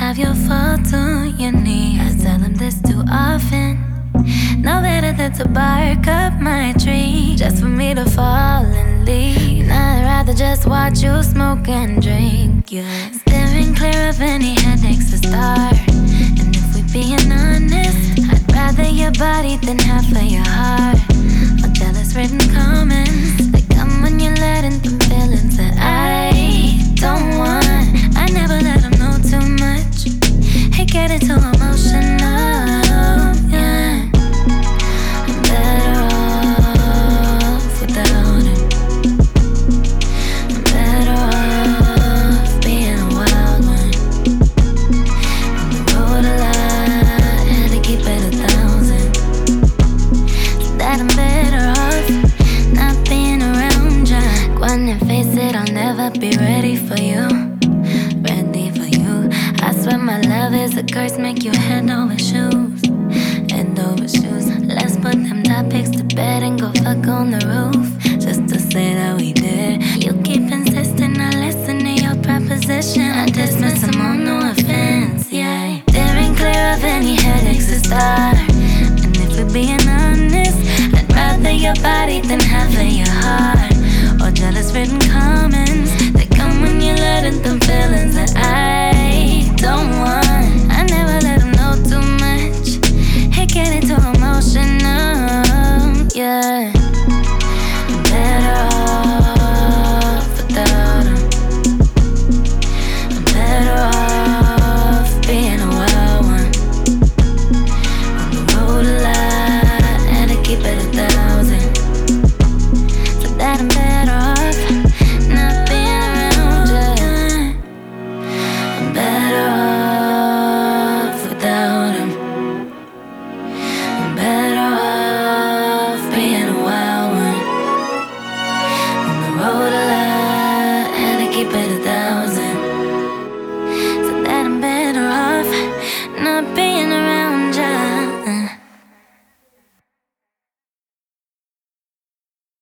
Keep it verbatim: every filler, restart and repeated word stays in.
have your fault on your knees. I tell them this too often. No better than to bark up my tree just for me to fall and leave. And I'd rather just watch you smoke and drink. Yeah, steering clear of any headaches to start. And if we being honest, I'd rather your body than half of your heart. Or jealous written comments that come when you're letting them feelings that I don't want. I never let them know too much. Hey, get it too emotional. Yeah, I'm better off without it. I'm better off being a wild one. On the road a lot, had to keep it a thousand. So that I'm better off not being around ya. Go on and face it, I'll never be ready for you. Ready for you. I swear my love is a curse, make you hand over shoes. Hand over shoes. Let's put them topics to bed and go fuck on the roof. Just to say that we did. You keep insisting I listen to your proposition. I dismiss them on no offense, yeah. Steering clear of any headaches to start. And if we're being honest, I'd rather your body than half of your heart. Or jealous written comments that come when you're letting them feelings that I